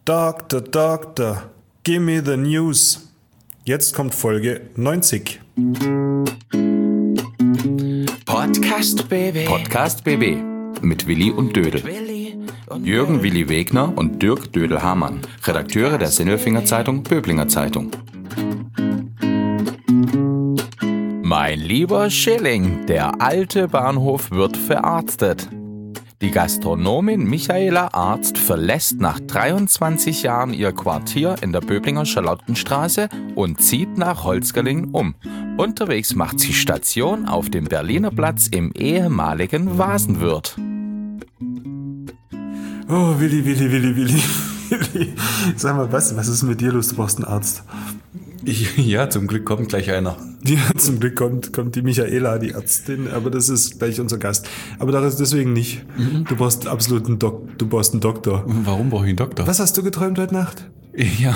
Doctor, Doctor, give me the news. Jetzt kommt Folge 90. Podcast BB mit Willi und Dödel. Jürgen Willi Wegner und Dirk Dödel-Hamann, Redakteure der Sinnelfinger Zeitung Böblinger Zeitung. Mein lieber Schilling, der alte Bahnhof wird verarztet. Die Gastronomin Michaela Arzt verlässt nach 23 Jahren ihr Quartier in der Böblinger Charlottenstraße und zieht nach Holzgerlingen um. Unterwegs macht sie Station auf dem Berliner Platz im ehemaligen Vasenwirt. Oh, Willi. Sag mal, was ist mit dir los? Du brauchst einen Arzt. Ja, zum Glück kommt gleich einer. Ja, zum Glück kommt die Michaela, die Ärztin, aber das ist gleich unser Gast. Aber deswegen nicht. Du brauchst absolut einen Doktor. Warum brauche ich einen Doktor? Was hast du geträumt heute Nacht? Ja,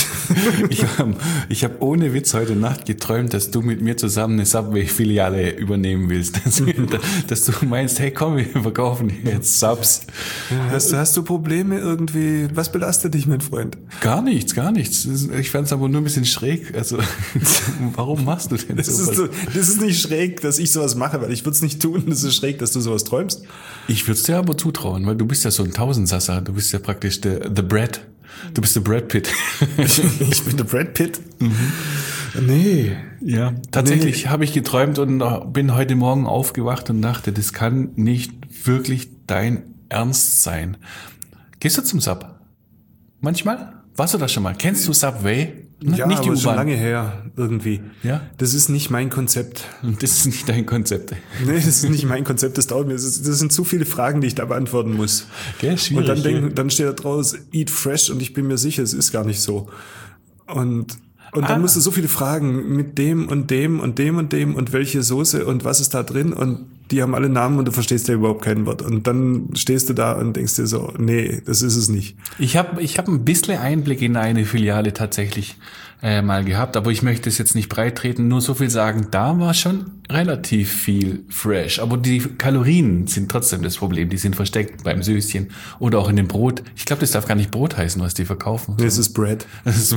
ich hab ohne Witz heute Nacht geträumt, dass du mit mir zusammen eine Subway-Filiale übernehmen willst. Dass du meinst, hey komm, wir verkaufen jetzt Subs. Hast du Probleme irgendwie? Was belastet dich, mein Freund? Gar nichts. Ich fand's aber nur ein bisschen schräg. Also, warum machst du denn sowas? Das ist nicht schräg, dass ich sowas mache, weil ich würde es nicht tun. Das ist schräg, dass du sowas träumst. Ich würde es dir aber zutrauen, weil du bist ja so ein Tausendsasser. Du bist ja praktisch the Brad. Du bist der Brad Pitt. Ich bin der Brad Pitt? Nee. Ja, tatsächlich habe ich geträumt und bin heute Morgen aufgewacht und dachte, das kann nicht wirklich dein Ernst sein. Gehst du zum Sub? Manchmal? Warst du das schon mal? Kennst du Subway? Ja, nicht die aber U-Bahn. schon lange her, irgendwie. Ja? Das ist nicht mein Konzept. Das ist nicht dein Konzept. Nee, das ist nicht mein Konzept, das dauert mir. Das sind zu viele Fragen, die ich da beantworten muss. Gell, schwierig. Und dann steht da draus, eat fresh, und ich bin mir sicher, es ist gar nicht so. Und dann musst du so viele Fragen mit dem und dem und dem und dem und welche Soße und was ist da drin, und die haben alle Namen und du verstehst ja überhaupt kein Wort. Und dann stehst du da und denkst dir so, nee, das ist es nicht. Ich hab ein bisschen Einblick in eine Filiale tatsächlich mal gehabt, aber ich möchte es jetzt nicht breit treten, nur so viel sagen, da war schon relativ viel fresh. Aber die Kalorien sind trotzdem das Problem, die sind versteckt beim Söschen oder auch in dem Brot. Ich glaube, das darf gar nicht Brot heißen, was die verkaufen. Nee, es ist Bread.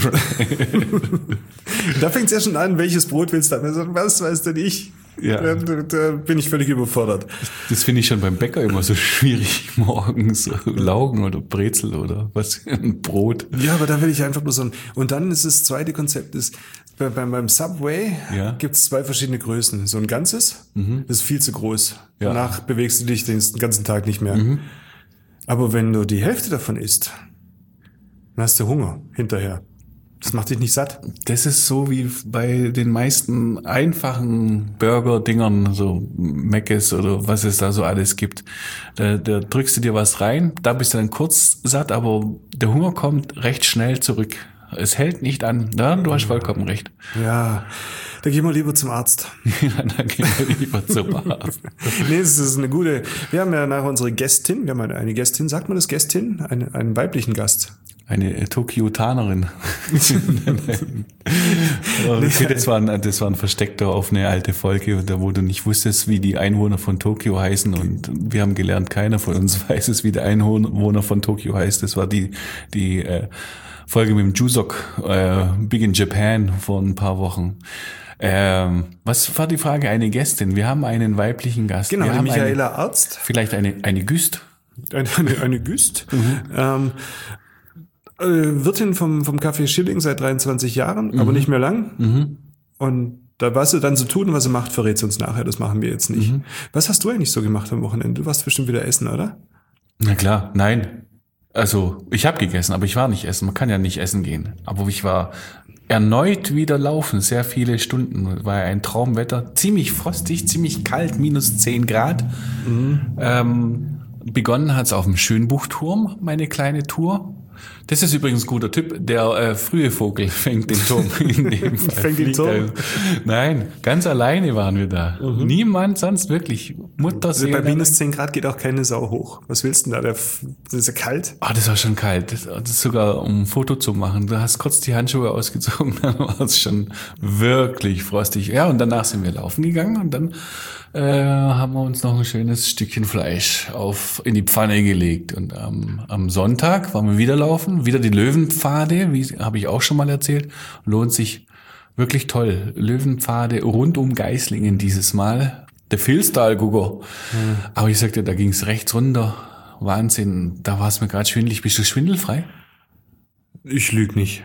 Da fängt es ja schon an, welches Brot willst du haben? Was weißt du nicht? Ja. Da bin ich völlig überfordert. Das finde ich schon beim Bäcker immer so schwierig, morgens Laugen oder Brezel oder was, ein Brot. Ja, aber da will ich einfach nur so und dann ist das zweite Konzept, beim Subway gibt es 2 verschiedene Größen. So ein ganzes, das ist viel zu groß. Ja. Danach bewegst du dich den ganzen Tag nicht mehr. Aber wenn du die Hälfte davon isst, dann hast du Hunger hinterher. Das macht dich nicht satt. Das ist so wie bei den meisten einfachen Burger-Dingern, so Mc's oder was es da so alles gibt. Da drückst du dir was rein, da bist du dann kurz satt, aber der Hunger kommt recht schnell zurück. Es hält nicht an. Ja, du hast vollkommen recht. Ja, da gehen wir lieber zum Arzt. Ja, dann gehen wir lieber zum Arzt. Nee, das ist eine gute. Wir haben ja nachher unsere Gästin, wir haben eine Gästin, sagt man das Gästin? Einen weiblichen Gast. Eine Tokiotanerin. Okay, das war ein Versteckter auf eine alte Folge, wo du nicht wusstest, wie die Einwohner von Tokio heißen, und wir haben gelernt, keiner von uns weiß es, wie der Einwohner von Tokio heißt. Das war die Folge mit dem Jusok, Big in Japan, vor ein paar Wochen. Was war die Frage? Eine Gästin. Wir haben einen weiblichen Gast. Genau, wir haben Michaela Arzt. Vielleicht eine Güst. Eine Güst. Wirtin vom Café Schilling seit 23 Jahren, aber nicht mehr lang. Und da, was sie dann so tun, was sie macht, verrät sie uns nachher. Das machen wir jetzt nicht. Was hast du eigentlich so gemacht am Wochenende? Du warst bestimmt wieder essen, oder? Na klar, nein. Also, ich habe gegessen, aber ich war nicht essen. Man kann ja nicht essen gehen. Aber ich war erneut wieder laufen, sehr viele Stunden. War ein Traumwetter, ziemlich frostig, ziemlich kalt, minus 10 Grad. Begonnen hat's auf dem Schönbuchturm, meine kleine Tour. Das ist übrigens ein guter Tipp. Der frühe Vogel fängt den Turm in dem Fall. Fängt den Turm? Nein, ganz alleine waren wir da. Niemand sonst, wirklich. Mutterseele. Bei minus 10 Grad geht auch keine Sau hoch. Was willst du denn da? Das ist ja kalt. Das war schon kalt. Das ist sogar, um ein Foto zu machen. Du hast kurz die Handschuhe ausgezogen, dann war es schon wirklich frostig. Ja, und danach sind wir laufen gegangen und dann haben wir uns noch ein schönes Stückchen Fleisch in die Pfanne gelegt. Und am Sonntag waren wir wieder laufen, wieder die Löwenpfade, wie habe ich auch schon mal erzählt. Lohnt sich wirklich toll. Löwenpfade rund um Geislingen dieses Mal. Der Filstal, Gugo. Aber ich sagte, da ging es rechts runter. Wahnsinn, da war es mir gerade schwindelig. Bist du schwindelfrei? Ich lüge nicht.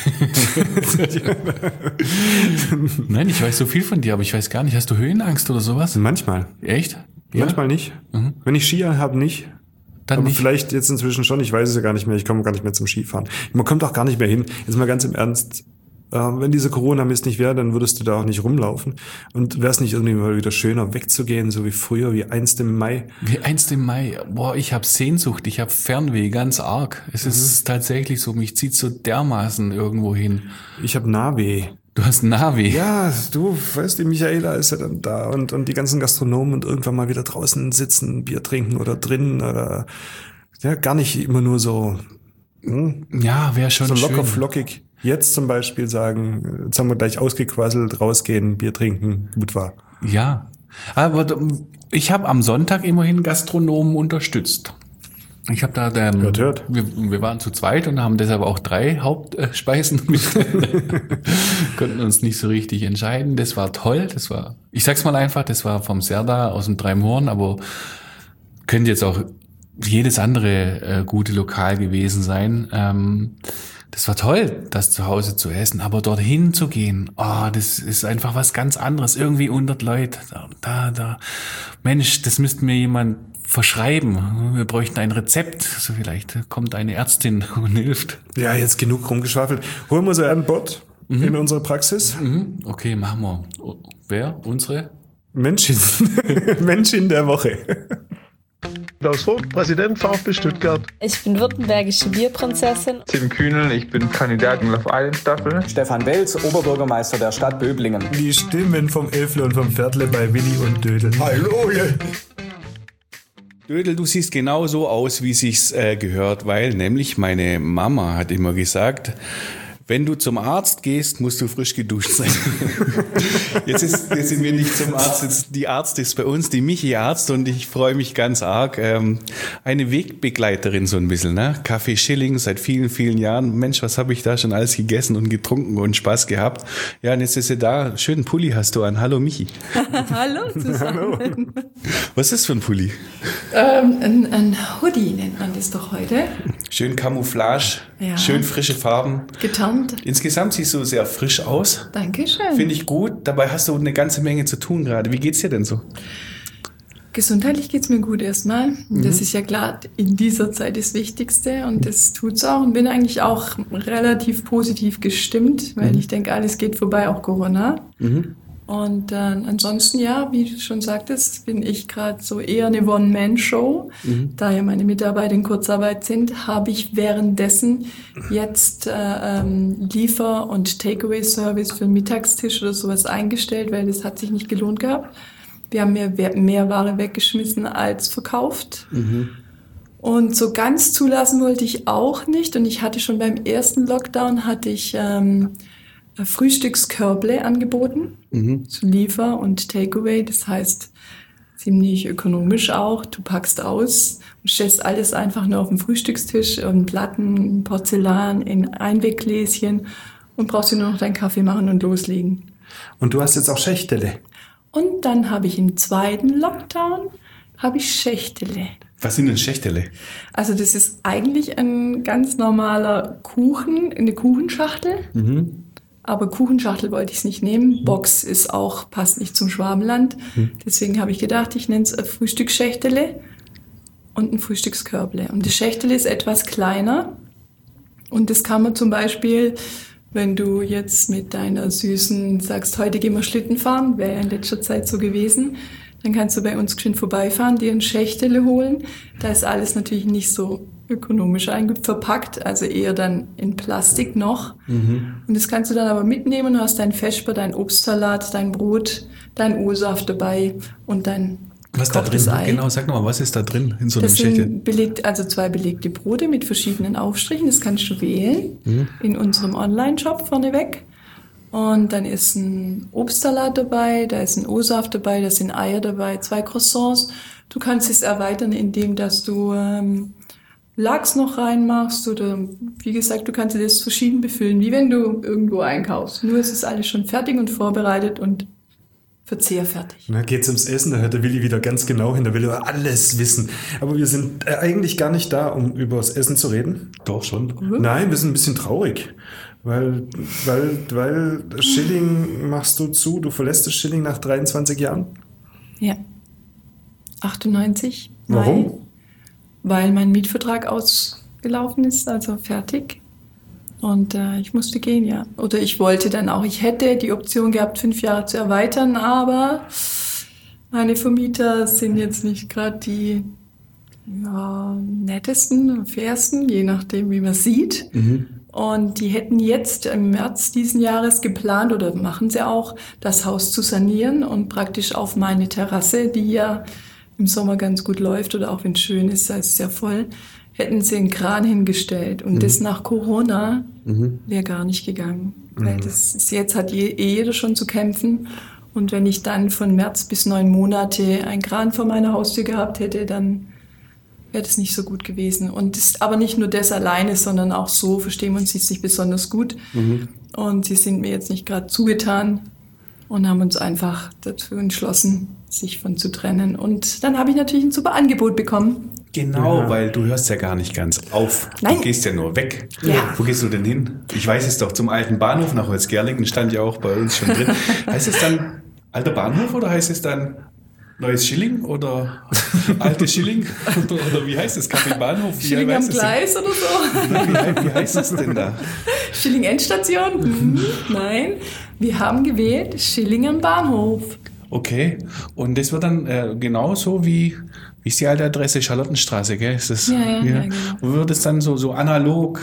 Nein, ich weiß so viel von dir, aber ich weiß gar nicht. Hast du Höhenangst oder sowas? Manchmal. Echt? Manchmal nicht. Wenn ich Skier habe, nicht. Dann aber nicht. vielleicht jetzt inzwischen schon. Ich weiß es ja gar nicht mehr. Ich komme gar nicht mehr zum Skifahren. Man kommt auch gar nicht mehr hin. Jetzt mal ganz im Ernst. Wenn diese Corona-Mist nicht wäre, dann würdest du da auch nicht rumlaufen. Und wäre es nicht irgendwie mal wieder schöner, wegzugehen, so wie früher, wie einst im Mai? Wie einst im Mai. Boah, ich habe Sehnsucht, ich habe Fernweh, ganz arg. Es ist tatsächlich so, mich zieht so dermaßen irgendwo hin. Ich habe Nahweh. Du hast Nahweh? Ja, du weißt, die Michaela ist ja dann da und die ganzen Gastronomen und irgendwann mal wieder draußen sitzen, Bier trinken oder drinnen oder ja, gar nicht immer nur so. Ja, wäre schon so schön. Locker flockig. Jetzt zum Beispiel sagen, jetzt haben wir gleich ausgequasselt, rausgehen, Bier trinken, gut war. Ja, aber ich habe am Sonntag immerhin Gastronomen unterstützt. Ich habe da hört. Wir waren zu zweit und haben deshalb auch 3 Hauptspeisen mit. Konnten uns nicht so richtig entscheiden. Das war toll. Ich sag's mal einfach, das war vom Serdar aus dem Dreimhorn, aber könnte jetzt auch jedes andere gute Lokal gewesen sein. Das war toll, das zu Hause zu essen, aber dorthin zu gehen, das ist einfach was ganz anderes. Irgendwie 100 Leute, da. Mensch, das müsste mir jemand verschreiben. Wir bräuchten ein Rezept. So vielleicht kommt eine Ärztin und hilft. Ja, jetzt genug rumgeschwafelt. Holen wir so einen Bot in unsere Praxis. Okay, machen wir. Wer? Unsere? Menschin. Menschin der Woche. Klaus Vogt, Präsident VfB Stuttgart. Ich bin württembergische Bierprinzessin. Tim Kühnel, ich bin Kandidat in Love Island Staffel. Stefan Welz, Oberbürgermeister der Stadt Böblingen. Die Stimmen vom Elfle und vom Viertle bei Willi und Dödel. Hallo! Dödel, du siehst genau so aus, wie sich's gehört, weil nämlich meine Mama hat immer gesagt, wenn du zum Arzt gehst, musst du frisch geduscht sein. Jetzt sind wir nicht zum Arzt, die Arzt ist bei uns, die Michi Arzt, und ich freue mich ganz arg. Eine Wegbegleiterin so ein bisschen, ne? Kaffee Schilling seit vielen, vielen Jahren. Mensch, was habe ich da schon alles gegessen und getrunken und Spaß gehabt. Ja, und jetzt ist sie da. Schönen Pulli hast du an. Hallo Michi. Hallo zusammen. Hallo. Was ist das für ein Pulli? Ein Hoodie nennt man das doch heute. Schön Camouflage, Ja. schön frische Farben. Getarnt. Insgesamt siehst du sehr frisch aus. Dankeschön. Finde ich gut. Dabei hast du eine ganze Menge zu tun gerade. Wie geht's dir denn so? Gesundheitlich geht's mir gut erstmal. Das ist ja klar in dieser Zeit das Wichtigste und das tut's auch. Und bin eigentlich auch relativ positiv gestimmt, weil ich denke, alles geht vorbei, auch Corona. Und ansonsten, ja, wie du schon sagtest, bin ich gerade so eher eine One-Man-Show. Da ja meine Mitarbeiter in Kurzarbeit sind, habe ich währenddessen jetzt Liefer- und Takeaway-Service für den Mittagstisch oder sowas eingestellt, weil das hat sich nicht gelohnt gehabt. Wir haben mehr Ware weggeschmissen als verkauft. Und so ganz zulassen wollte ich auch nicht. Und ich hatte schon beim ersten Lockdown Frühstückskörble angeboten, zu Liefer- und Takeaway. Das heißt, ziemlich ökonomisch auch. Du packst aus und stellst alles einfach nur auf den Frühstückstisch, in Platten, Porzellan, in Einweggläschen und brauchst dir nur noch deinen Kaffee machen und loslegen. Und du hast jetzt auch Schächtele. Und dann habe ich im zweiten Lockdown Schächtele. Was sind denn Schächtele? Also das ist eigentlich ein ganz normaler Kuchen, eine Kuchenschachtel. Aber Kuchenschachtel wollte ich es nicht nehmen. Box passt nicht zum Schwabenland. Deswegen habe ich gedacht, ich nenne es Frühstücksschächtele und ein Frühstückskörble. Und das Schächtele ist etwas kleiner. Und das kann man zum Beispiel, wenn du jetzt mit deiner Süßen sagst, heute gehen wir Schlitten fahren, wäre ja in letzter Zeit so gewesen, dann kannst du bei uns schön vorbeifahren, dir ein Schächtele holen. Da ist alles natürlich nicht so ökonomisch verpackt, also eher dann in Plastik noch. Und das kannst du dann aber mitnehmen und hast dein Vesper, dein Obstsalat, dein Brot, dein O-Saft dabei und dein Was da drin? Ei. Genau, sag nochmal, was ist da drin in so einem Das Schächtel? sind 2 belegte Brote mit verschiedenen Aufstrichen. Das kannst du wählen in unserem Online-Shop vorneweg. Und dann ist ein Obstsalat dabei, da ist ein O-Saft dabei, da sind Eier dabei, 2 Croissants. Du kannst es erweitern, indem dass du Lachs noch reinmachst oder wie gesagt, du kannst das verschieden befüllen, wie wenn du irgendwo einkaufst. Nur es ist alles schon fertig und vorbereitet und verzehrfertig. Na, geht's ums Essen, da hört der Willi wieder ganz genau hin, der will über alles wissen. Aber wir sind eigentlich gar nicht da, um über das Essen zu reden. Doch schon. Nein, wir sind ein bisschen traurig. Weil Schilling machst du zu, du verlässt das Schilling nach 23 Jahren? Ja. 98. Warum? Weil mein Mietvertrag ausgelaufen ist, also fertig. Und ich musste gehen, ja. Oder ich wollte dann auch, ich hätte die Option gehabt, 5 Jahre zu erweitern, aber meine Vermieter sind jetzt nicht gerade die nettesten, fairsten, je nachdem, wie man sieht. Und die hätten jetzt im März diesen Jahres geplant, oder machen sie auch, das Haus zu sanieren und praktisch auf meine Terrasse, die ja im Sommer ganz gut läuft oder auch wenn es schön ist, da ist es ja voll, hätten sie einen Kran hingestellt. Und das nach Corona wäre gar nicht gegangen. Weil das ist, jetzt hat jeder schon zu kämpfen. Und wenn ich dann von März bis 9 Monate einen Kran vor meiner Haustür gehabt hätte, dann wäre das nicht so gut gewesen. Und das ist aber nicht nur das alleine, sondern auch so verstehen wir uns jetzt nicht besonders gut. Und sie sind mir jetzt nicht gerade zugetan und haben uns einfach dazu entschlossen, sich von zu trennen. Und dann habe ich natürlich ein super Angebot bekommen. Genau, weil du hörst ja gar nicht ganz auf. Nein. Du gehst ja nur weg. Ja. Wo gehst du denn hin? Ich weiß es doch, zum alten Bahnhof nach Holzgerlingen, stand ja auch bei uns schon drin. Heißt es dann alter Bahnhof oder heißt es dann neues Schilling oder alte Schilling? Oder wie heißt es? Café Bahnhof? Schilling am Gleis oder so? Wie heißt es denn da? Schilling Endstation? Nein, wir haben gewählt Schilling am Bahnhof. Okay, und das wird dann genauso wie ist die alte Adresse? Charlottenstraße, gell? Ist das, Ja, genau. Wird es dann so analog,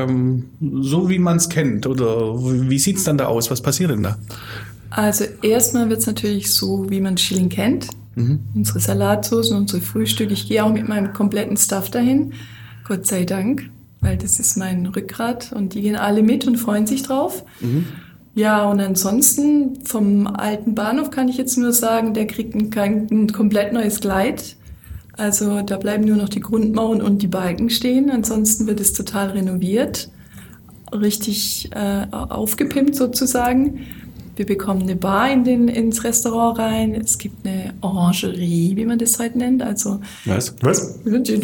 so wie man es kennt? Oder wie sieht es dann da aus? Was passiert denn da? Also erstmal wird es natürlich so, wie man Schilling kennt. Unsere Salatsoßen, unsere Frühstücke. Ich gehe auch mit meinem kompletten Staff dahin. Gott sei Dank, weil das ist mein Rückgrat. Und die gehen alle mit und freuen sich drauf. Ja, und ansonsten vom alten Bahnhof kann ich jetzt nur sagen, der kriegt ein komplett neues Kleid. Also da bleiben nur noch die Grundmauern und die Balken stehen. Ansonsten wird es total renoviert, richtig aufgepimpt sozusagen. Wir bekommen eine Bar ins Restaurant rein. Es gibt eine Orangerie, wie man das heute nennt. Also Was? Was?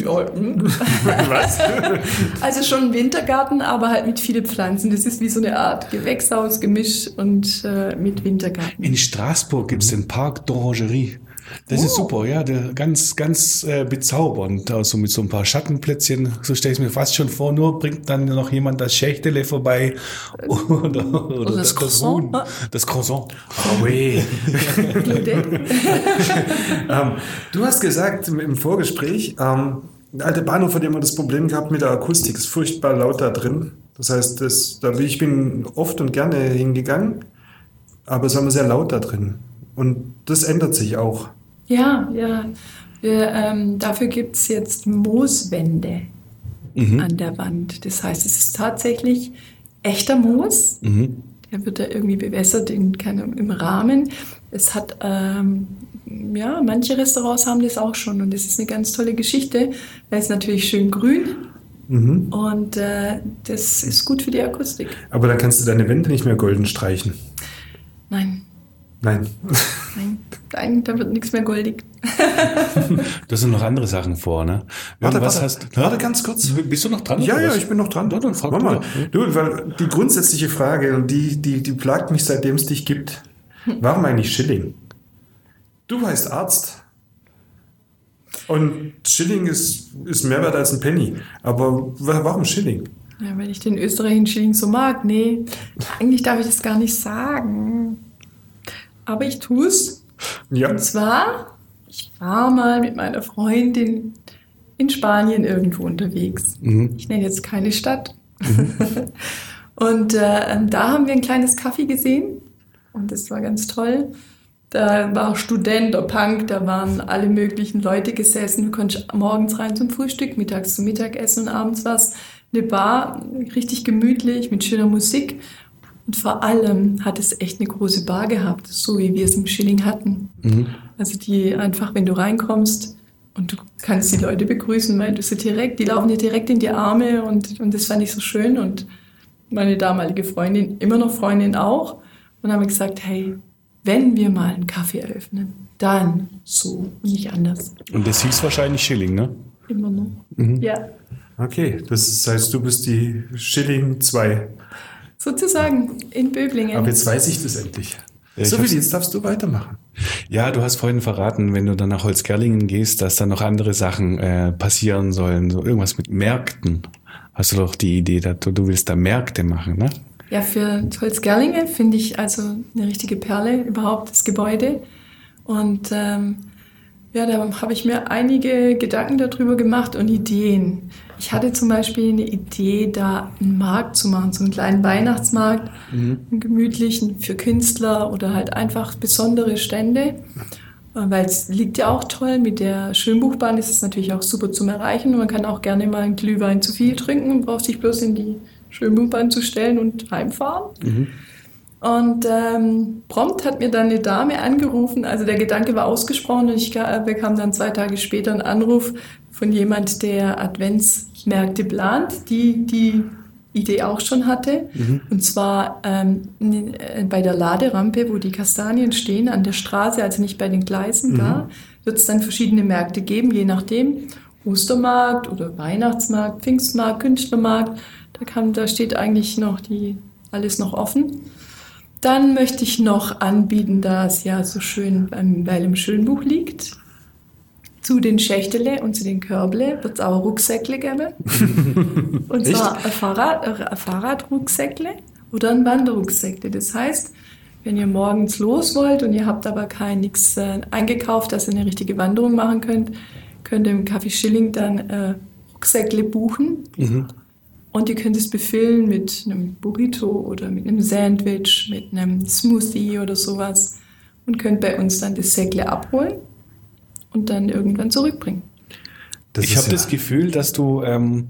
Also schon ein Wintergarten, aber halt mit vielen Pflanzen. Das ist wie so eine Art Gewächshaus gemischt und mit Wintergarten. In Straßburg gibt es den Parc d'Orangerie. Das ist super, ja, ganz bezaubernd. Also mit so ein paar Schattenplätzchen, so stelle ich es mir fast schon vor. Nur bringt dann noch jemand das Schächtele vorbei oder das Croissant. Das Croissant. Oh weh. Du hast gesagt im Vorgespräch, der alte Bahnhof hat immer das Problem gehabt mit der Akustik. Es ist furchtbar laut da drin. Das heißt, ich bin oft und gerne hingegangen, aber es war immer sehr laut da drin. Und das ändert sich auch. Ja. Dafür gibt es jetzt Mooswände an der Wand. Das heißt, es ist tatsächlich echter Moos. Der wird da irgendwie bewässert im Rahmen. Es hat, manche Restaurants haben das auch schon und das ist eine ganz tolle Geschichte. Da ist natürlich schön grün. Und das ist gut für die Akustik. Aber dann kannst du deine Wände nicht mehr golden streichen. Nein, da wird nichts mehr goldig. Da sind noch andere Sachen vor, ne? Warte ganz kurz. Bist du noch dran? Ja, ich bin noch dran. Dann frag mal. Du, weil die grundsätzliche Frage, und die plagt mich, seitdem es dich gibt. Warum eigentlich Schilling? Du heißt Arzt. Und Schilling ist mehr wert als ein Penny. Aber warum Schilling? Ja, weil ich den österreichischen Schilling so mag. Nee, eigentlich darf ich das gar nicht sagen. Aber ich tue es. Ja. Und zwar, ich war mal mit meiner Freundin in Spanien irgendwo unterwegs. Ich nenne jetzt keine Stadt. Und da haben wir ein kleines Café gesehen. Und das war ganz toll. Da war Student oder Punk, da waren alle möglichen Leute gesessen. Du konntest morgens rein zum Frühstück, mittags zum Mittagessen und abends was. Eine Bar, richtig gemütlich, mit schöner Musik. Und vor allem hat es echt eine große Bar gehabt, so wie wir es im Schilling hatten. Also die einfach, wenn du reinkommst und du kannst die Leute begrüßen, weil du sie direkt, die laufen dir direkt in die Arme und das fand ich so schön. Und meine damalige Freundin, immer noch Freundin auch. Und dann haben wir gesagt, hey, wenn wir mal einen Kaffee eröffnen, dann so und nicht anders. Und das hieß wahrscheinlich Schilling, ne? Immer noch. Ja. Okay, das heißt, du bist die Schilling 2. Sozusagen in Böblingen. Aber jetzt weiß ich das endlich. Ja, So, Willi, jetzt darfst du weitermachen. Ja, du hast vorhin verraten, wenn du dann nach Holzgerlingen gehst, dass da noch andere Sachen passieren sollen. So irgendwas mit Märkten. Hast du doch die Idee, dass du willst da Märkte machen, ne? Ja, für Holzgerlingen finde ich also eine richtige Perle überhaupt, das Gebäude. Und ja, da habe ich mir einige Gedanken darüber gemacht und Ideen. Ich hatte zum Beispiel eine Idee, da einen Markt zu machen, so einen kleinen Weihnachtsmarkt, einen gemütlichen für Künstler oder halt einfach besondere Stände. Weil es liegt ja auch toll, mit der Schönbuchbahn ist es natürlich auch super zum Erreichen. Und man kann auch gerne mal einen Glühwein zu viel trinken und braucht sich bloß in die Schönbuchbahn zu stellen und heimfahren. Und prompt hat mir dann eine Dame angerufen, also der Gedanke war ausgesprochen und ich bekam dann 2 Tage später einen Anruf von jemand, der Adventsmärkte plant, die Idee auch schon hatte. Und zwar bei der Laderampe, wo die Kastanien stehen, an der Straße, also nicht bei den Gleisen, da wird es dann verschiedene Märkte geben, je nachdem. Ostermarkt oder Weihnachtsmarkt, Pfingstmarkt, Künstlermarkt. Da steht eigentlich noch alles noch offen. Dann möchte ich noch anbieten, da es ja so schön weil im Schönbuch liegt, zu den Schächtele und zu den Körble wird es auch Rucksäckle geben. Und zwar ein Fahrradrucksäckle oder ein Wanderrucksäckle. Das heißt, wenn ihr morgens los wollt und ihr habt aber nichts eingekauft, dass ihr eine richtige Wanderung machen könnt, könnt ihr im Café Schilling dann Rucksäckle buchen. Und ihr könnt es befüllen mit einem Burrito oder mit einem Sandwich, mit einem Smoothie oder sowas und könnt bei uns dann das Säckle abholen und dann irgendwann zurückbringen. Ich habe das Gefühl, dass du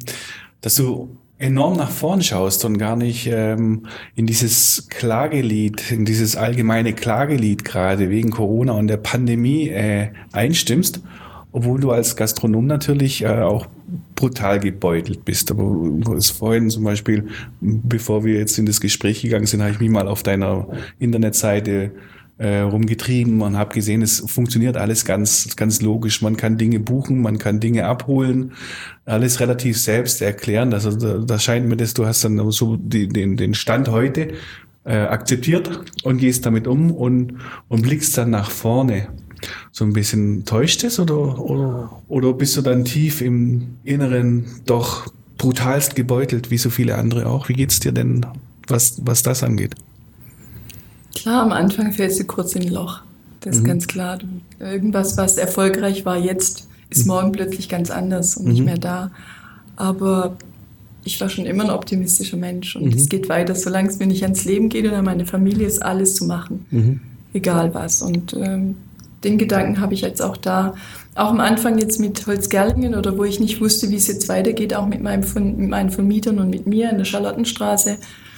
enorm nach vorn schaust und gar nicht in dieses Klagelied, in dieses allgemeine Klagelied gerade wegen Corona und der Pandemie einstimmst, obwohl du als Gastronom natürlich auch brutal gebeutelt bist. Aber vorhin zum Beispiel, bevor wir jetzt in das Gespräch gegangen sind, habe ich mich mal auf deiner Internetseite rumgetrieben und habe gesehen, es funktioniert alles ganz, ganz logisch. Man kann Dinge buchen, man kann Dinge abholen, alles relativ selbst erklären. Also da scheint mir das, du hast dann so den Stand heute akzeptiert und gehst damit um und blickst dann nach vorne. So ein bisschen täuscht es oder bist du dann tief im Inneren doch brutalst gebeutelt, wie so viele andere auch? Wie geht's dir denn, was das angeht? Klar, am Anfang fällst du kurz in ein Loch. Das ist ganz klar. Irgendwas, was erfolgreich war jetzt, ist morgen plötzlich ganz anders und nicht mehr da. Aber ich war schon immer ein optimistischer Mensch und es geht weiter, solange es mir nicht ans Leben geht und an meine Familie ist alles zu machen. Egal was. Und den Gedanken habe ich jetzt auch da. Auch am Anfang jetzt mit Holzgerlingen oder wo ich nicht wusste, wie es jetzt weitergeht, auch mit meinen Vermietern und mit mir in der Charlottenstraße.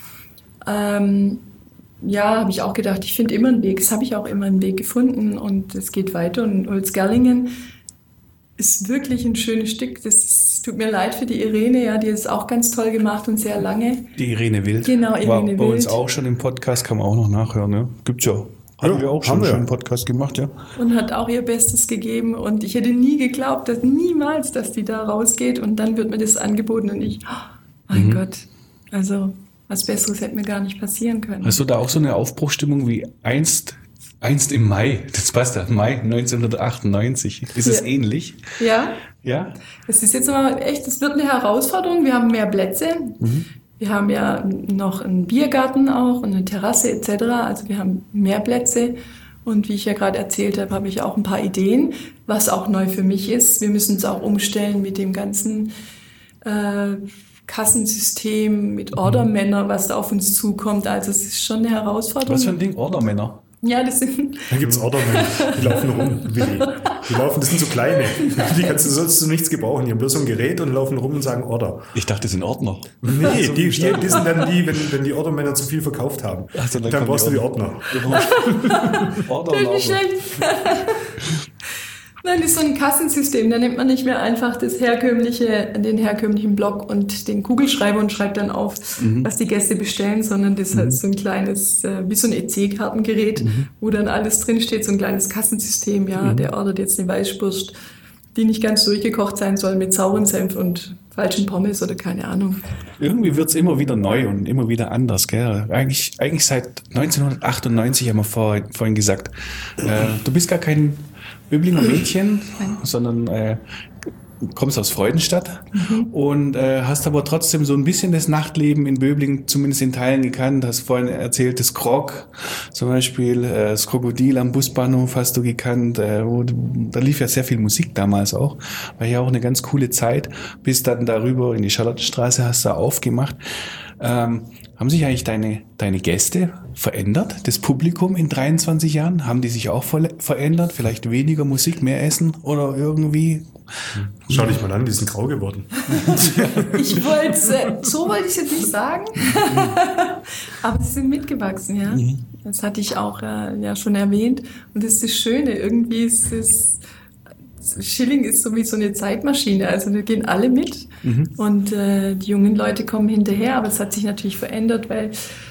Ja, habe ich auch gedacht, ich finde immer einen Weg. Das habe ich auch immer einen Weg gefunden und es geht weiter. Und Holzgerlingen ist wirklich ein schönes Stück. Das tut mir leid für die Irene, ja, die hat es auch ganz toll gemacht und sehr lange. Die Irene Wild. Genau, Irene war Wild. Bei uns auch schon im Podcast, kann man auch noch nachhören. Ne? Gibt's ja. Hatten wir auch schon einen Podcast gemacht, ja. Und hat auch ihr Bestes gegeben. Und ich hätte nie geglaubt, niemals, dass die da rausgeht. Und dann wird mir das angeboten und ich, mein Gott, also was Besseres hätte mir gar nicht passieren können. Hast du da auch so eine Aufbruchstimmung wie einst im Mai? Das passt ja, Mai 1998. Ist es ähnlich? Ja. Ja? Es ist jetzt aber echt, es wird eine Herausforderung. Wir haben mehr Plätze. Wir haben ja noch einen Biergarten auch und eine Terrasse etc. Also wir haben mehr Plätze. Und wie ich ja gerade erzählt habe, habe ich auch ein paar Ideen, was auch neu für mich ist. Wir müssen uns auch umstellen mit dem ganzen Kassensystem, mit Ordermänner, was da auf uns zukommt. Also es ist schon eine Herausforderung. Was für ein Ding? Ordermänner? Ja, das sind... Da gibt's Ordermänner, die laufen rum. Die laufen, das sind so kleine. Sollst du nichts gebrauchen. Die haben bloß so ein Gerät und laufen rum und sagen Order. Ich dachte, das sind Ordner. Nee, die sind dann die, wenn die Ordermänner zu viel verkauft haben. Also dann brauchst du die Ordner. Ordner. Nicht schlecht. Nein, das ist so ein Kassensystem. Da nimmt man nicht mehr einfach den herkömmlichen Block und den Kugelschreiber und schreibt dann auf, was die Gäste bestellen, sondern das hat so ein kleines, wie so ein EC-Kartengerät, wo dann alles drinsteht, so ein kleines Kassensystem. Ja, der ordert jetzt eine Weißwurst, die nicht ganz durchgekocht sein soll, mit sauren Senf und falschen Pommes oder keine Ahnung. Irgendwie wird's immer wieder neu und immer wieder anders, gell? Eigentlich seit 1998 haben wir vorhin gesagt, du bist gar kein Böblinger Mädchen, sondern kommst aus Freudenstadt und hast aber trotzdem so ein bisschen das Nachtleben in Böblingen zumindest in Teilen gekannt. Hast vorhin erzählt, das Krog zum Beispiel, das Krokodil am Busbahnhof hast du gekannt. Da lief ja sehr viel Musik damals auch. War ja auch eine ganz coole Zeit. Bis dann darüber in die Charlottenstraße hast du aufgemacht. Haben sich eigentlich deine Gäste verändert? Das Publikum in 23 Jahren? Haben die sich auch verändert? Vielleicht weniger Musik, mehr Essen oder irgendwie? Schau dich mal an, die sind grau geworden. So wollte ich es jetzt nicht sagen. Aber sie sind mitgewachsen, ja. Das hatte ich auch ja schon erwähnt. Und das ist das Schöne. Irgendwie ist es... Schilling ist so wie so eine Zeitmaschine, also da gehen alle mit und die jungen Leute kommen hinterher, aber es hat sich natürlich verändert, weil,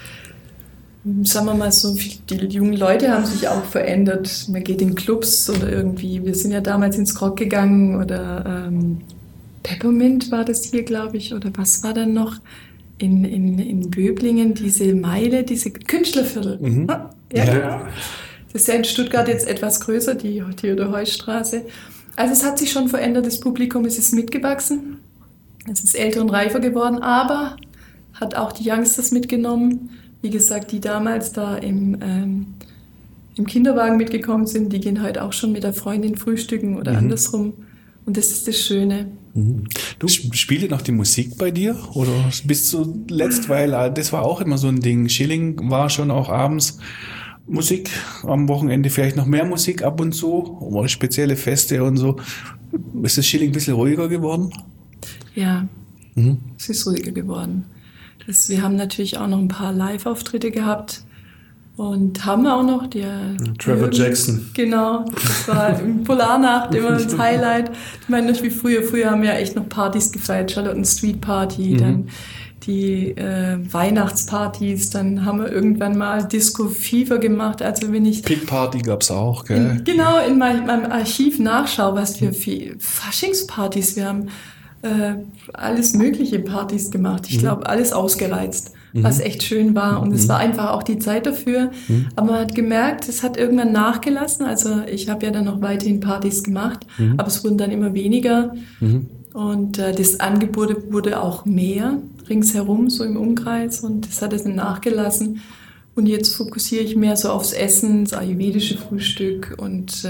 sagen wir mal so, die jungen Leute haben sich auch verändert. Man geht in Clubs oder irgendwie, wir sind ja damals ins Krog gegangen oder Peppermint war das hier, glaube ich, oder was war dann noch in Böblingen, diese Meile, diese Künstlerviertel. Ja. Das ist ja in Stuttgart jetzt etwas größer, die Theodor-Heuss-Straße. Also es hat sich schon verändert, das Publikum ist mitgewachsen, es ist älter und reifer geworden, aber hat auch die Youngsters mitgenommen. Wie gesagt, die damals da im Kinderwagen mitgekommen sind, die gehen heute auch schon mit der Freundin frühstücken oder andersrum. Und das ist das Schöne. Du spielst noch die Musik bei dir? Oder bist du letzt, weil das war auch immer so ein Ding. Schilling war schon auch abends Musik, am Wochenende vielleicht noch mehr Musik ab und zu, oder spezielle Feste und so. Ist das Schilling ein bisschen ruhiger geworden? Ja, es ist ruhiger geworden. Wir haben natürlich auch noch ein paar Live-Auftritte gehabt und haben auch noch Trevor Jackson. Genau, das war im Polarnacht immer das Highlight. Ich meine nicht wie früher. Früher haben wir echt noch Partys gefeiert, Charlotten Street Party, dann die Weihnachtspartys, dann haben wir irgendwann mal Disco Fever gemacht. Also wenn ich Pig Party gab's auch, gell? Genau, in meinem Archiv nachschaue, was für Faschingspartys wir haben. Alles mögliche Partys gemacht. Ich glaube, alles ausgereizt, was echt schön war. Und es war einfach auch die Zeit dafür. Aber man hat gemerkt, es hat irgendwann nachgelassen. Also ich habe ja dann noch weiterhin Partys gemacht, aber es wurden dann immer weniger. Und das Angebot wurde auch mehr ringsherum, so im Umkreis. Und das hat es dann nachgelassen. Und jetzt fokussiere ich mehr so aufs Essen, das ayurvedische Frühstück. Und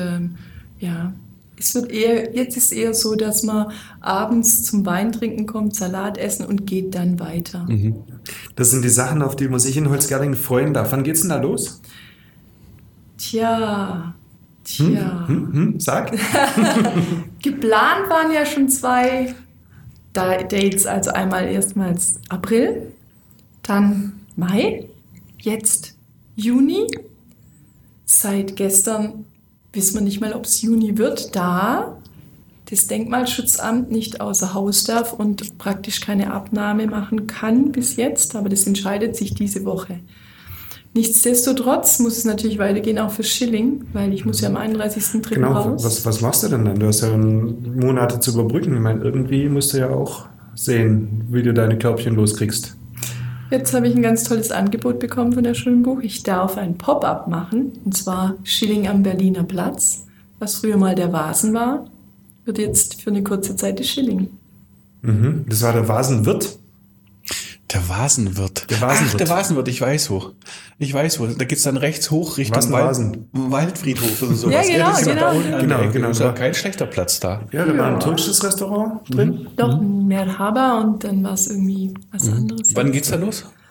jetzt ist eher so, dass man abends zum Weintrinken kommt, Salat essen und geht dann weiter. Das sind die Sachen, auf die man sich in Holzgerlingen freuen darf. Wann geht's denn da los? Tja. Sag. Geplant waren ja schon 2 Dates, also einmal erstmals April, dann Mai, jetzt Juni. Seit gestern wissen wir nicht mal, ob es Juni wird, da das Denkmalschutzamt nicht außer Haus darf und praktisch keine Abnahme machen kann bis jetzt, aber das entscheidet sich diese Woche. Nichtsdestotrotz muss es natürlich weitergehen, auch für Schilling, weil ich muss ja am 31.3. raus. Was machst du denn dann? Du hast ja Monate zu überbrücken. Ich meine, irgendwie musst du ja auch sehen, wie du deine Körbchen loskriegst. Jetzt habe ich ein ganz tolles Angebot bekommen von der Schulbuch. Ich darf ein Pop-up machen, und zwar Schilling am Berliner Platz, was früher mal der Vasen war, wird jetzt für eine kurze Zeit die Schilling. Das war der Vasenwirt? Der Vasenwirt. Ach, der Vasenwirt, ich weiß wo. Da geht's dann rechts hoch Richtung Waldfriedhof oder sowas. Ja, genau. Das war kein schlechter Platz da. Ja, da war ein türkisches Restaurant drin. Doch, ein Merhaba und dann war es irgendwie was anderes. Wann geht's da los?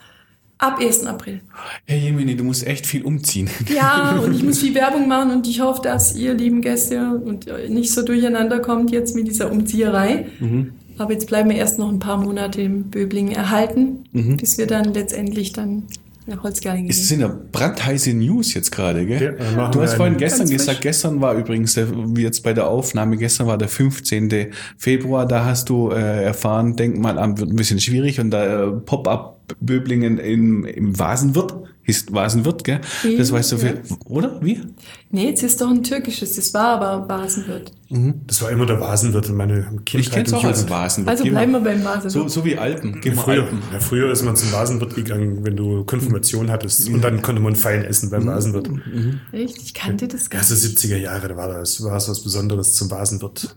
Ab 1. April. Herr Jemini, du musst echt viel umziehen. Ja, und ich muss viel Werbung machen und ich hoffe, dass ihr lieben Gäste und nicht so durcheinander kommt jetzt mit dieser Umzieherei. Aber jetzt bleiben wir erst noch ein paar Monate im Böblingen erhalten, bis wir dann letztendlich dann nach Holzgerlingen gehen. Es sind ja brandheiße News jetzt gerade, gell? Ja, du hast vorhin gestern gesagt, gestern war übrigens, wie jetzt bei der Aufnahme, gestern war der 15. Februar, da hast du erfahren, Denkmalamt wird ein bisschen schwierig und da Pop-up Böblingen im Vasenwirt, hieß Vasenwirt, gell? Das weißt du viel, oder? Wie? Nee, jetzt ist doch ein türkisches, das war aber Vasenwirt. Das war immer der Vasenwirt in meiner Kindheit. Ich kenne es auch als Vasenwirt. Also bleiben wir beim Vasenwirt. So wie Alpen. Früher ist man zum Vasenwirt gegangen, wenn du Konfirmation hattest. Und dann konnte man fein essen beim Vasenwirt. Echt? Ich kannte das gar nicht. Also 70er Jahre, da war es was Besonderes zum Vasenwirt.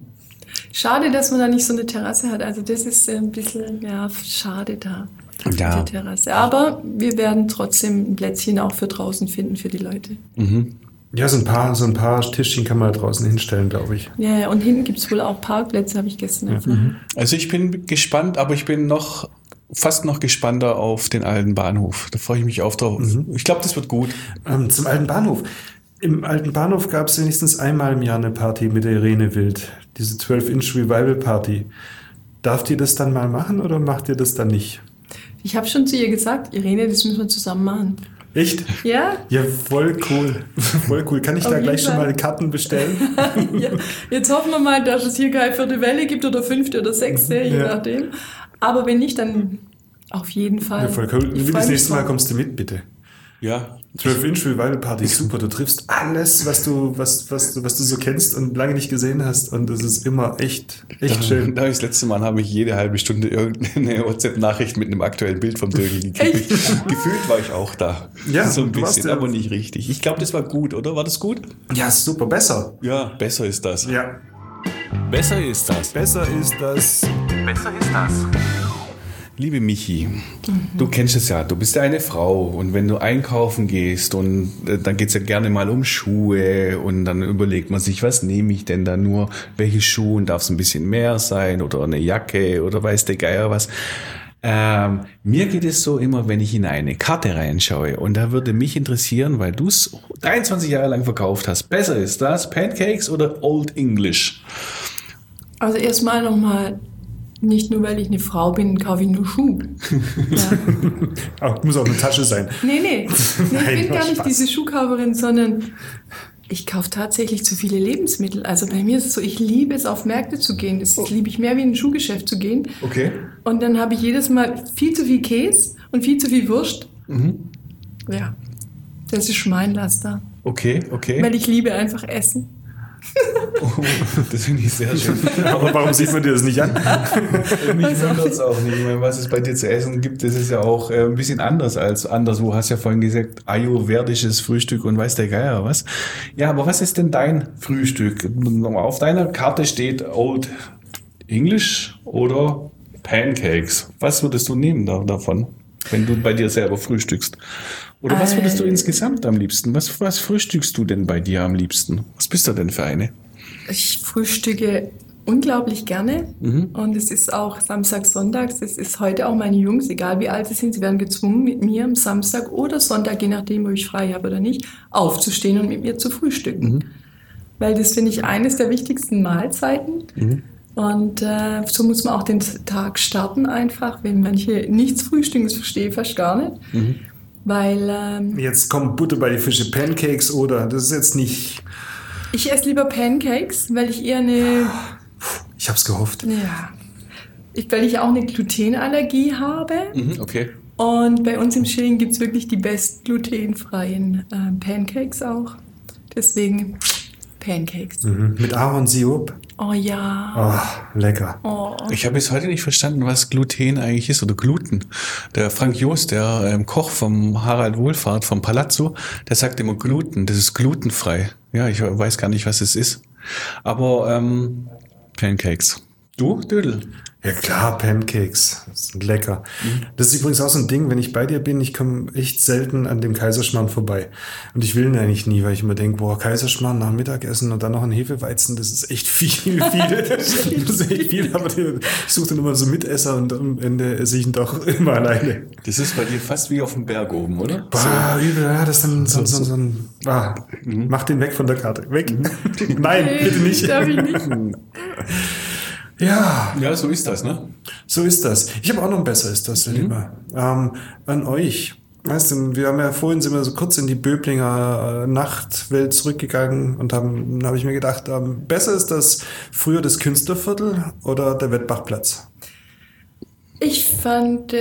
Schade, dass man da nicht so eine Terrasse hat. Also das ist ein bisschen, schade da. Ja. Die Terrasse. Aber wir werden trotzdem ein Plätzchen auch für draußen finden für die Leute. Ja, so ein paar Tischchen kann man da draußen hinstellen, glaube ich. Ja, und hinten gibt es wohl auch Parkplätze, habe ich gestern erfahren. Also ich bin gespannt, aber ich bin fast noch gespannter auf den alten Bahnhof. Da freue ich mich auf drauf. Ich glaube, das wird gut. Zum alten Bahnhof. Im alten Bahnhof gab es wenigstens einmal im Jahr eine Party mit der Irene Wild. Diese 12-Inch Revival Party. Darf ihr das dann mal machen oder macht ihr das dann nicht? Ich habe schon zu ihr gesagt, Irene, das müssen wir zusammen machen. Echt? Ja? Ja, voll cool. Voll cool. Kann ich da gleich schon mal Karten bestellen? Ja. Jetzt hoffen wir mal, dass es hier keine 4. Welle gibt oder 5. oder 6. Je nachdem. Aber wenn nicht, dann auf jeden Fall. Ja, voll cool. Das nächste Mal kommst du mit, bitte. Ja. 12-Inch Revival Party, super. Du triffst alles, was du so kennst und lange nicht gesehen hast. Und es ist immer echt schön. Das letzte Mal habe ich jede halbe Stunde irgendeine WhatsApp-Nachricht mit einem aktuellen Bild vom Dögel gekriegt. Gefühlt war ich auch da. Ja, so ein bisschen, aber nicht richtig. Ich glaube, das war gut, oder? War das gut? Ja, super. Besser. Ja, besser ist das. Ja. Besser ist das. Besser ist das. Besser ist das. Liebe Michi, du kennst es ja, du bist ja eine Frau und wenn du einkaufen gehst und dann geht's ja gerne mal um Schuhe und dann überlegt man sich, was nehme ich denn da nur, welche Schuhe, darf es ein bisschen mehr sein oder eine Jacke oder weiß der Geier was. Mir geht es so immer, wenn ich in eine Karte reinschaue und da würde mich interessieren, weil du es 23 Jahre lang verkauft hast, besser ist das Pancakes oder Old English? Also erstmal nochmal, nicht nur, weil ich eine Frau bin, kaufe ich nur Schuhe. Ja. Muss auch eine Tasche sein. Nee. Ich bin gar nicht diese Schuhkauferin, sondern ich kaufe tatsächlich zu viele Lebensmittel. Also bei mir ist es so, ich liebe es, auf Märkte zu gehen. Das liebe ich mehr, wie in ein Schuhgeschäft zu gehen. Okay. Und dann habe ich jedes Mal viel zu viel Käse und viel zu viel Wurst. Ja, das ist mein Laster. Okay. Weil ich liebe einfach Essen. Oh, das finde ich sehr schön. Aber warum sieht man dir das nicht an? Mich wundert es auch nicht. Ich meine, was es bei dir zu essen gibt, das ist ja auch ein bisschen anders als anderswo. Du hast ja vorhin gesagt, ayurvedisches Frühstück und weiß der Geier was. Ja, aber was ist denn dein Frühstück? Auf deiner Karte steht Old English oder Pancakes. Was würdest du nehmen davon, wenn du bei dir selber frühstückst? Oder was würdest du insgesamt am liebsten? Was frühstückst du denn bei dir am liebsten? Was bist du denn für eine? Ich frühstücke unglaublich gerne und es ist auch Samstag, Sonntags. Das ist heute auch meine Jungs, egal wie alt sie sind, sie werden gezwungen, mit mir am Samstag oder Sonntag, je nachdem, ob ich frei habe oder nicht, aufzustehen und mit mir zu frühstücken. Weil das finde ich eines der wichtigsten Mahlzeiten. Und so muss man auch den Tag starten einfach. Wenn manche nichts frühstücken, das verstehe ich fast gar nicht. Weil jetzt kommt Butter bei die Fische, Pancakes oder das ist jetzt nicht... Ich esse lieber Pancakes, weil ich eher eine... Ich hab's gehofft. Ja. Weil ich auch eine Glutenallergie habe. Okay. Und bei uns im Schilling gibt es wirklich die best glutenfreien Pancakes auch. Deswegen Pancakes. Mit Ahornsirup. Oh ja. Oh, lecker. Oh. Ich habe bis heute nicht verstanden, was Gluten eigentlich ist oder Gluten. Der Frank Jost, der Koch vom Harald Wohlfahrt, vom Palazzo, der sagt immer Gluten, das ist glutenfrei. Ja, ich weiß gar nicht, was es ist. Aber Pancakes. Du, Dödel? Ja klar, Pancakes. Das sind lecker. Das ist übrigens auch so ein Ding, wenn ich bei dir bin, ich komme echt selten an dem Kaiserschmarrn vorbei. Und ich will ihn eigentlich nie, weil ich immer denke, boah, Kaiserschmarrn nach Mittagessen und dann noch ein Hefeweizen, das ist echt viel. Das ist echt viel, aber ich suche dann immer so Mitesser und am Ende esse ich ihn doch immer alleine. Das ist bei dir fast wie auf dem Berg oben, oder? Boah, übel, ja, das ist dann so ein mach den weg von der Karte. Weg. Nein, bitte nicht. Darf ich nicht. Ja. Ja, so ist das, ne? So ist das. Ich habe auch noch ein besser ist das, lieber. An euch. Weißt du, wir haben ja vorhin sind wir so kurz in die Böblinger Nachtwelt zurückgegangen und habe ich mir gedacht, besser ist das früher das Künstlerviertel oder der Wettbachplatz? Ich fand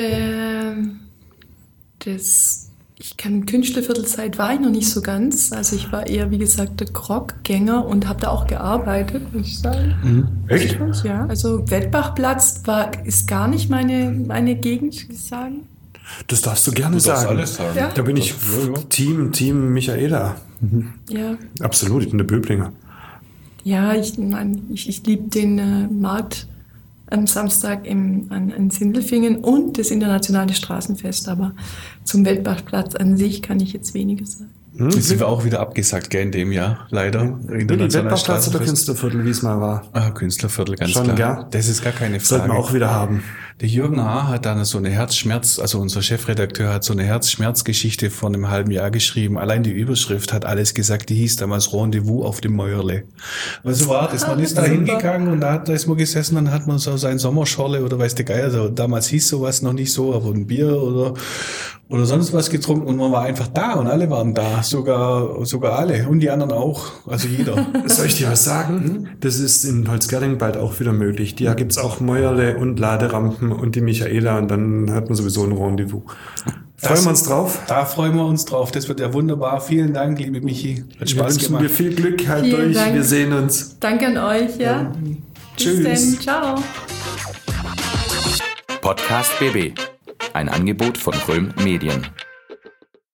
ich kann Künstlerviertelzeit war ich noch nicht so ganz. Also ich war eher, wie gesagt, der Groggänger und habe da auch gearbeitet, muss ich sagen. Echt? Ja, also Wettbachplatz ist gar nicht meine Gegend, würde ich sagen. Das darfst du gerne sagen. Alles sagen. Ja. Da bin ich Team Michaela. Ja. Absolut, ich bin der Böblinger. Ja, ich liebe den Markt am Samstag an Sindelfingen und das internationale Straßenfest, aber zum Wettbachplatz an sich kann ich jetzt weniges sagen. Das sind wir auch wieder abgesagt, gell, in dem Jahr, leider. Wettbachplatz oder Künstlerviertel, wie es mal war. Künstlerviertel, ganz Schon, klar. gell? Das ist gar keine Frage. Sollten wir auch wieder haben. Der Jürgen H. hat dann so eine Herzschmerz, also unser Chefredakteur hat so eine Herzschmerzgeschichte vor einem halben Jahr geschrieben. Allein die Überschrift hat alles gesagt, die hieß damals Rendezvous auf dem Mäuerle. Also war das, man ist da hingegangen und da ist man gesessen, dann hat man so sein Sommerschorle oder weiß der Geier, also damals hieß sowas noch nicht so, aber ein Bier oder sonst was getrunken und man war einfach da und alle waren da, sogar alle und die anderen auch, also jeder. Soll ich dir was sagen? Das ist in Holzgerling bald auch wieder möglich. Da gibt's auch Mäuerle und Laderampen und die Michaela und dann hat man sowieso ein Rendezvous. Freuen wir uns drauf? Da freuen wir uns drauf. Das wird ja wunderbar. Vielen Dank, liebe Michi. Hat Spaß wünschen gemacht. dir viel Glück, halt Vielen durch. Dank. Wir sehen uns. Danke an euch, ja. Tschüss. Bis dann, ciao. Podcast BB. Ein Angebot von Röhm Medien.